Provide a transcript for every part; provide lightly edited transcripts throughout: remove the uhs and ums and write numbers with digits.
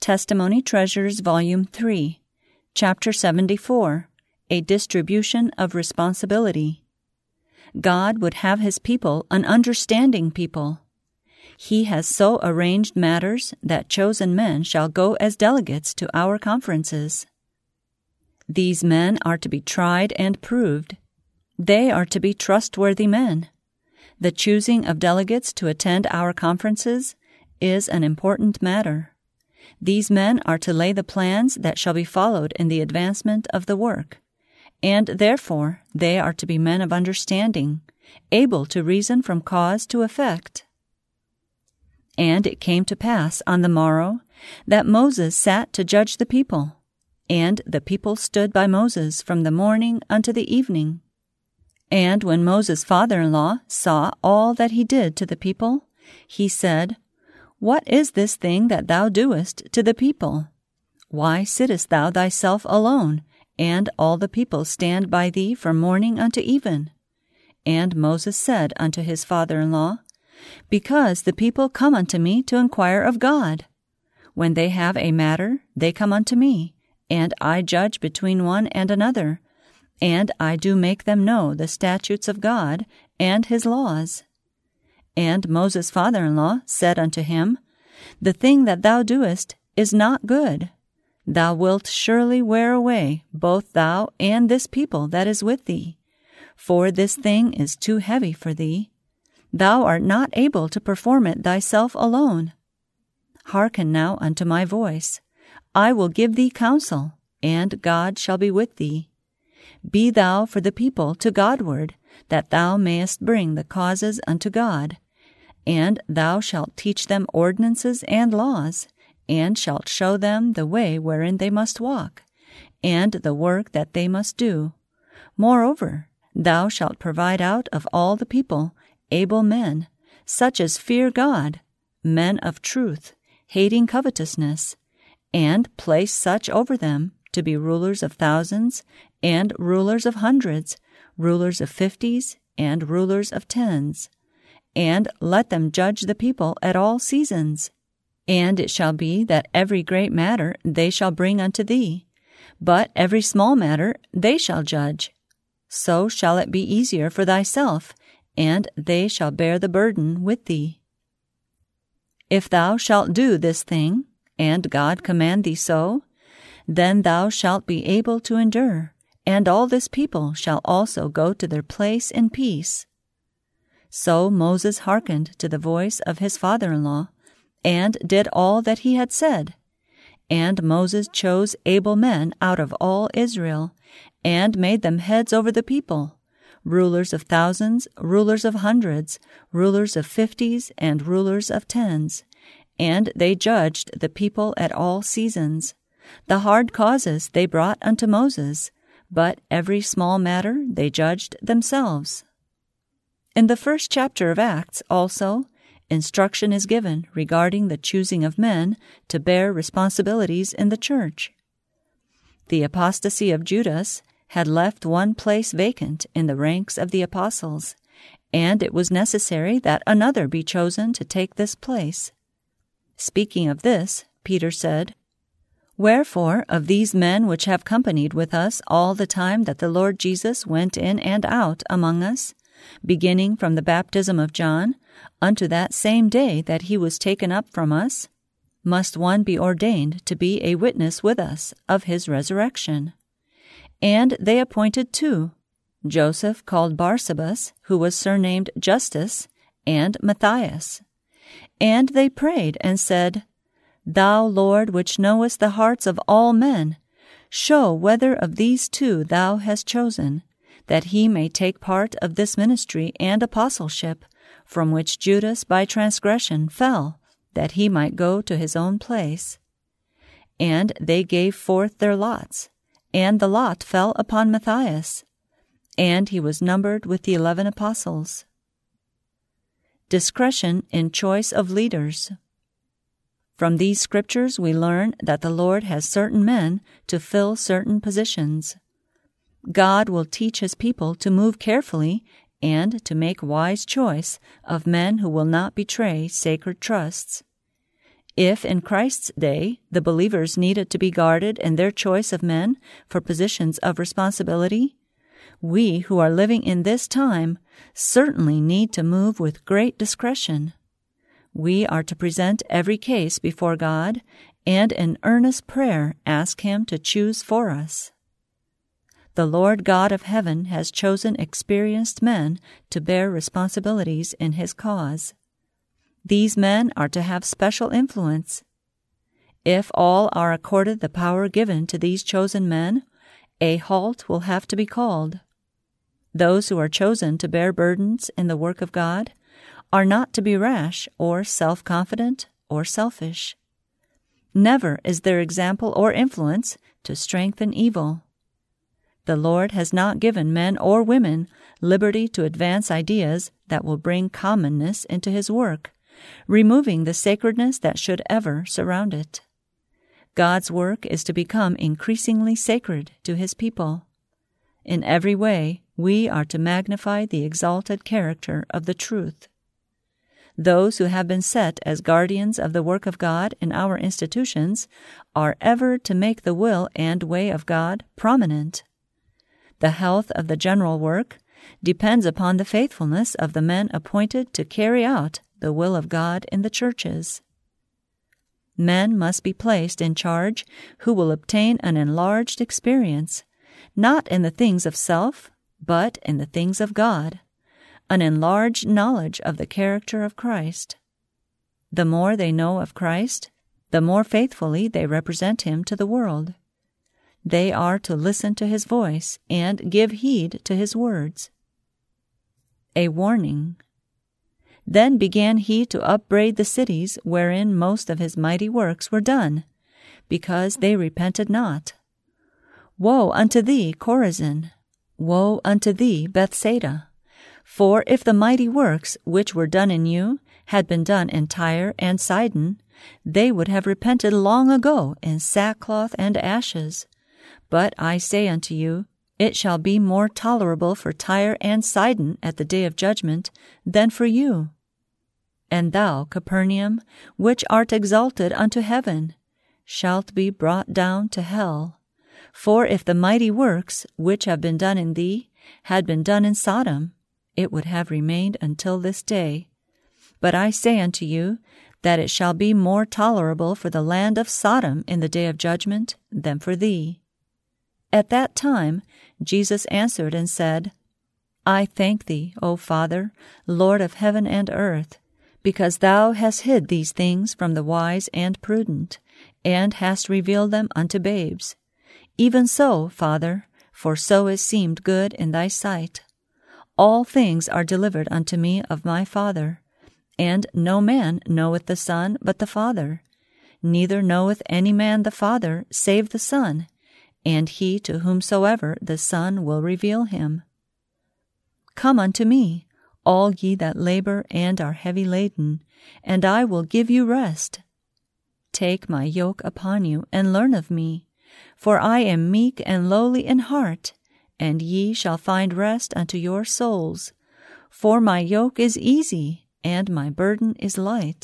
Testimony Treasures, Volume 3, Chapter 74, A Distribution of Responsibility. God would have His people an understanding people. He has so arranged matters that chosen men shall go as delegates to our conferences. These men are to be tried and proved. They are to be trustworthy men. The choosing of delegates to attend our conferences is an important matter. These men are to lay the plans that shall be followed in the advancement of the work, and therefore they are to be men of understanding, able to reason from cause to effect. And it came to pass on the morrow that Moses sat to judge the people, and the people stood by Moses from the morning unto the evening. And when Moses' father-in-law saw all that he did to the people, he said, What is this thing that thou doest to the people? Why sittest thou thyself alone, and all the people stand by thee from morning unto even? And Moses said unto his father-in-law, Because the people come unto me to inquire of God. When they have a matter, they come unto me, and I judge between one and another, and I do make them know the statutes of God and His laws. And Moses' father-in-law said unto him, The thing that thou doest is not good. Thou wilt surely wear away both thou and this people that is with thee, for this thing is too heavy for thee. Thou art not able to perform it thyself alone. Hearken now unto my voice. I will give thee counsel, and God shall be with thee. Be thou for the people to Godward, that thou mayest bring the causes unto God. And thou shalt teach them ordinances and laws, and shalt show them the way wherein they must walk, and the work that they must do. Moreover, thou shalt provide out of all the people able men, such as fear God, men of truth, hating covetousness, and place such over them to be rulers of thousands, and rulers of hundreds, rulers of 50s, and rulers of 10s. And let them judge the people at all seasons. And it shall be that every great matter they shall bring unto thee, but every small matter they shall judge. So shall it be easier for thyself, and they shall bear the burden with thee. If thou shalt do this thing, and God command thee so, then thou shalt be able to endure, and all this people shall also go to their place in peace. So Moses hearkened to the voice of his father-in-law, and did all that he had said. And Moses chose able men out of all Israel, and made them heads over the people, rulers of thousands, rulers of hundreds, rulers of 50s, and rulers of 10s. And they judged the people at all seasons. The hard causes they brought unto Moses, but every small matter they judged themselves. In the first chapter of Acts, also, instruction is given regarding the choosing of men to bear responsibilities in the church. The apostasy of Judas had left one place vacant in the ranks of the apostles, and it was necessary that another be chosen to take this place. Speaking of this, Peter said, Wherefore, of these men which have companied with us all the time that the Lord Jesus went in and out among us, beginning from the baptism of John, unto that same day that he was taken up from us, must one be ordained to be a witness with us of his resurrection. And they appointed two, Joseph called Barsabas, who was surnamed Justus, and Matthias. And they prayed and said, Thou, Lord, which knowest the hearts of all men, show whether of these two thou hast chosen, that he may take part of this ministry and apostleship, from which Judas by transgression fell, that he might go to his own place. And they gave forth their lots, and the lot fell upon Matthias, and he was numbered with the 11 apostles. Discretion in choice of leaders. From these scriptures we learn that the Lord has certain men to fill certain positions. God will teach His people to move carefully and to make wise choice of men who will not betray sacred trusts. If in Christ's day the believers needed to be guarded in their choice of men for positions of responsibility, we who are living in this time certainly need to move with great discretion. We are to present every case before God and in earnest prayer ask Him to choose for us. The Lord God of heaven has chosen experienced men to bear responsibilities in His cause. These men are to have special influence. If all are accorded the power given to these chosen men, a halt will have to be called. Those who are chosen to bear burdens in the work of God are not to be rash or self-confident or selfish. Never is their example or influence to strengthen evil. The Lord has not given men or women liberty to advance ideas that will bring commonness into His work, removing the sacredness that should ever surround it. God's work is to become increasingly sacred to His people. In every way, we are to magnify the exalted character of the truth. Those who have been set as guardians of the work of God in our institutions are ever to make the will and way of God prominent. The health of the general work depends upon the faithfulness of the men appointed to carry out the will of God in the churches. Men must be placed in charge who will obtain an enlarged experience, not in the things of self, but in the things of God, an enlarged knowledge of the character of Christ. The more they know of Christ, the more faithfully they represent Him to the world. They are to listen to His voice and give heed to His words. A warning. Then began He to upbraid the cities wherein most of His mighty works were done, because they repented not. Woe unto thee, Chorazin! Woe unto thee, Bethsaida! For if the mighty works which were done in you had been done in Tyre and Sidon, they would have repented long ago in sackcloth and ashes. But I say unto you, it shall be more tolerable for Tyre and Sidon at the day of judgment than for you. And thou, Capernaum, which art exalted unto heaven, shalt be brought down to hell. For if the mighty works which have been done in thee had been done in Sodom, it would have remained until this day. But I say unto you, that it shall be more tolerable for the land of Sodom in the day of judgment than for thee. At that time Jesus answered and said, I thank thee, O Father, Lord of heaven and earth, because thou hast hid these things from the wise and prudent, and hast revealed them unto babes. Even so, Father, for so it seemed good in thy sight. All things are delivered unto me of my Father, and no man knoweth the Son but the Father, neither knoweth any man the Father save the Son, and he to whomsoever the Son will reveal him. Come unto me, all ye that labor and are heavy laden, and I will give you rest. Take my yoke upon you, and learn of me, for I am meek and lowly in heart, and ye shall find rest unto your souls. For my yoke is easy, and my burden is light.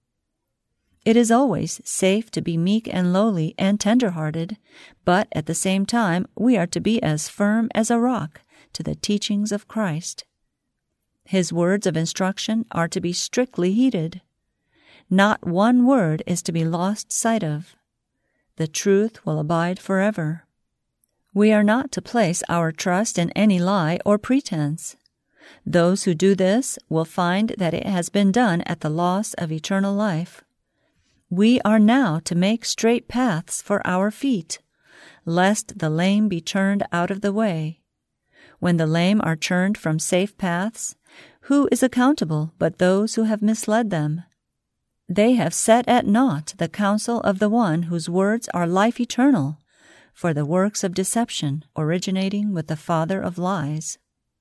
It is always safe to be meek and lowly and tender-hearted, but at the same time we are to be as firm as a rock to the teachings of Christ. His words of instruction are to be strictly heeded. Not one word is to be lost sight of. The truth will abide forever. We are not to place our trust in any lie or pretense. Those who do this will find that it has been done at the loss of eternal life. We are now to make straight paths for our feet, lest the lame be turned out of the way. When the lame are turned from safe paths, who is accountable but those who have misled them? They have set at naught the counsel of the one whose words are life eternal, for the works of deception originating with the father of lies.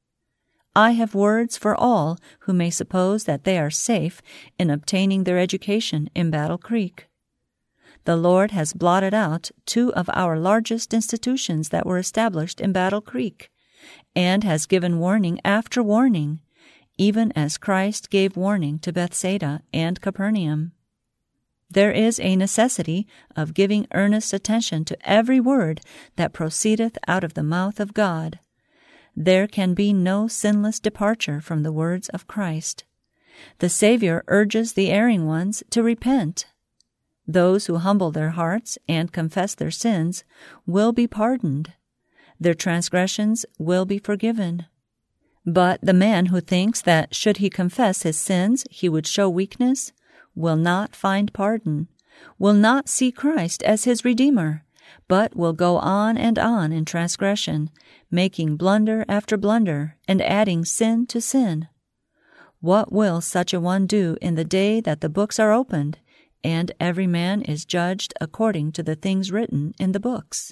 I have words for all who may suppose that they are safe in obtaining their education in Battle Creek. The Lord has blotted out 2 of our largest institutions that were established in Battle Creek, and has given warning after warning, even as Christ gave warning to Bethsaida and Capernaum. There is a necessity of giving earnest attention to every word that proceedeth out of the mouth of God. There can be no sinless departure from the words of Christ. The Savior urges the erring ones to repent. Those who humble their hearts and confess their sins will be pardoned. Their transgressions will be forgiven. But the man who thinks that should he confess his sins he would show weakness will not find pardon, will not see Christ as his Redeemer, but will go on and on in transgression, making blunder after blunder and adding sin to sin. What will such a one do in the day that the books are opened, and every man is judged according to the things written in the books?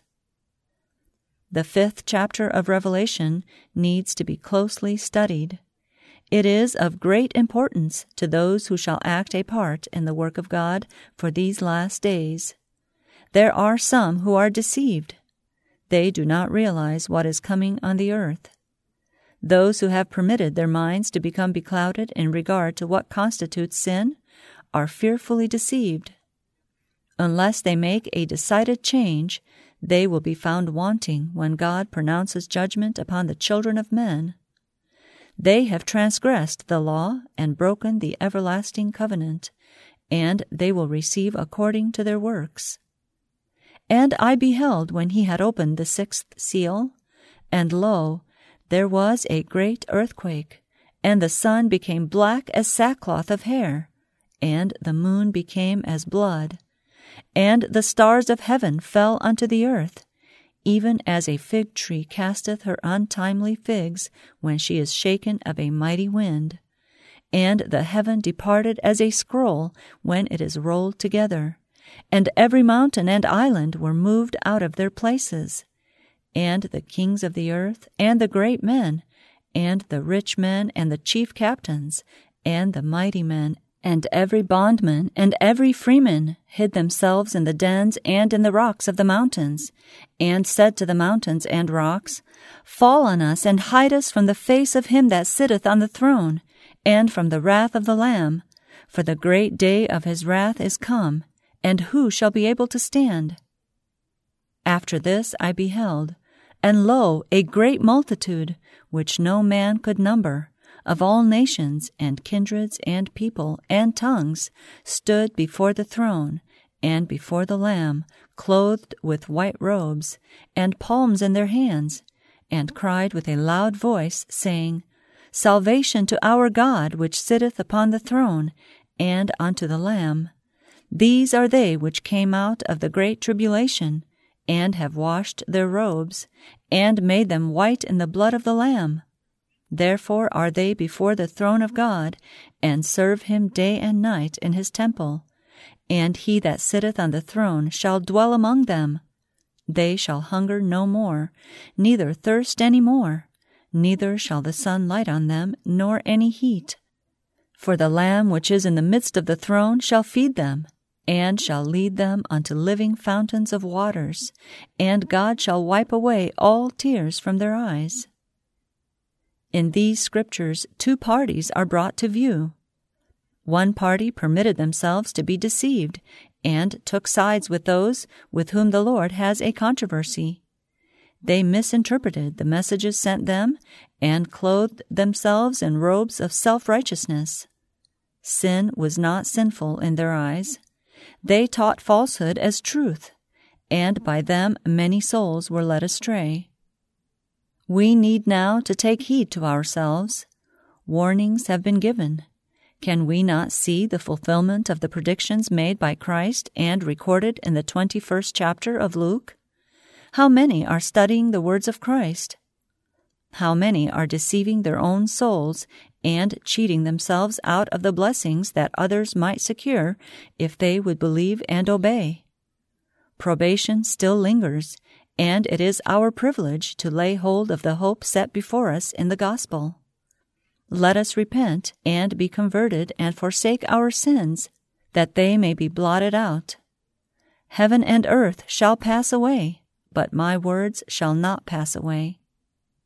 The 5th chapter of Revelation needs to be closely studied. It is of great importance to those who shall act a part in the work of God for these last days. There are some who are deceived. They do not realize what is coming on the earth. Those who have permitted their minds to become beclouded in regard to what constitutes sin are fearfully deceived. Unless they make a decided change, they will be found wanting when God pronounces judgment upon the children of men. They have transgressed the law and broken the everlasting covenant, and they will receive according to their works. And I beheld when he had opened the 6th seal, and lo, there was a great earthquake, and the sun became black as sackcloth of hair, and the moon became as blood, and the stars of heaven fell unto the earth, even as a fig tree casteth her untimely figs when she is shaken of a mighty wind. And the heaven departed as a scroll when it is rolled together, and every mountain and island were moved out of their places. And the kings of the earth, and the great men, and the rich men, and the chief captains, and the mighty men, and every bondman and every freeman hid themselves in the dens and in the rocks of the mountains, and said to the mountains and rocks, Fall on us, and hide us from the face of him that sitteth on the throne, and from the wrath of the Lamb. For the great day of his wrath is come, and who shall be able to stand? After this I beheld, and lo, a great multitude, which no man could number, of all nations and kindreds and people and tongues, stood before the throne and before the Lamb, clothed with white robes, and palms in their hands, and cried with a loud voice, saying, Salvation to our God which sitteth upon the throne, and unto the Lamb. These are they which came out of the great tribulation, and have washed their robes, and made them white in the blood of the Lamb. Therefore are they before the throne of God, and serve him day and night in his temple. And he that sitteth on the throne shall dwell among them. They shall hunger no more, neither thirst any more, neither shall the sun light on them, nor any heat. For the Lamb which is in the midst of the throne shall feed them, and shall lead them unto living fountains of waters, and God shall wipe away all tears from their eyes. In these scriptures 2 parties are brought to view. One party permitted themselves to be deceived, and took sides with those with whom the Lord has a controversy. They misinterpreted the messages sent them, and clothed themselves in robes of self-righteousness. Sin was not sinful in their eyes. They taught falsehood as truth, and by them many souls were led astray. We need now to take heed to ourselves. Warnings have been given. Can we not see the fulfillment of the predictions made by Christ and recorded in the 21st chapter of Luke? How many are studying the words of Christ? How many are deceiving their own souls and cheating themselves out of the blessings that others might secure if they would believe and obey? Probation still lingers, and it is our privilege to lay hold of the hope set before us in the gospel. Let us repent and be converted and forsake our sins, that they may be blotted out. Heaven and earth shall pass away, but my words shall not pass away.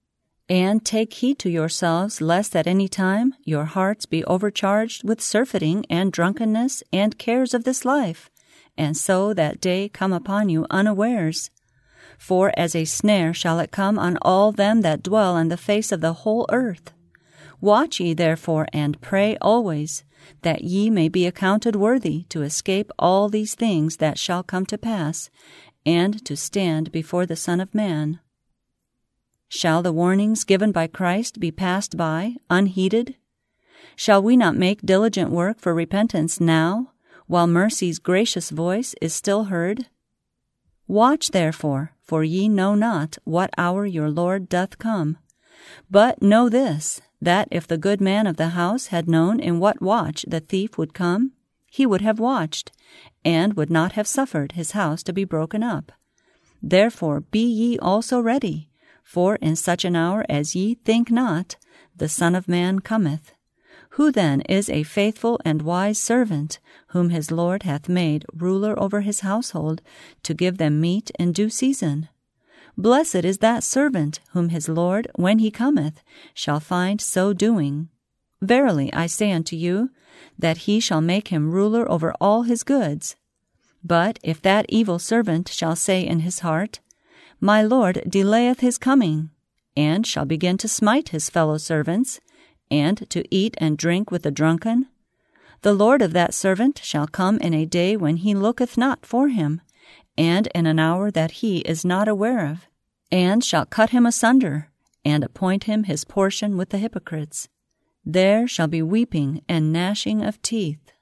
And take heed to yourselves, lest at any time your hearts be overcharged with surfeiting and drunkenness and cares of this life, and so that day come upon you unawares. For as a snare shall it come on all them that dwell on the face of the whole earth. Watch ye therefore, and pray always, that ye may be accounted worthy to escape all these things that shall come to pass, and to stand before the Son of Man. Shall the warnings given by Christ be passed by, unheeded? Shall we not make diligent work for repentance now, while mercy's gracious voice is still heard? Watch therefore, for ye know not what hour your Lord doth come. But know this, that if the good man of the house had known in what watch the thief would come, he would have watched, and would not have suffered his house to be broken up. Therefore be ye also ready, for in such an hour as ye think not, the Son of Man cometh. Who then is a faithful and wise servant, whom his Lord hath made ruler over his household, to give them meat in due season? Blessed is that servant, whom his Lord, when he cometh, shall find so doing. Verily I say unto you, that he shall make him ruler over all his goods. But if that evil servant shall say in his heart, My Lord delayeth his coming, and shall begin to smite his fellow servants, and to eat and drink with the drunken, the Lord of that servant shall come in a day when he looketh not for him, and in an hour that he is not aware of, and shall cut him asunder, and appoint him his portion with the hypocrites. There shall be weeping and gnashing of teeth.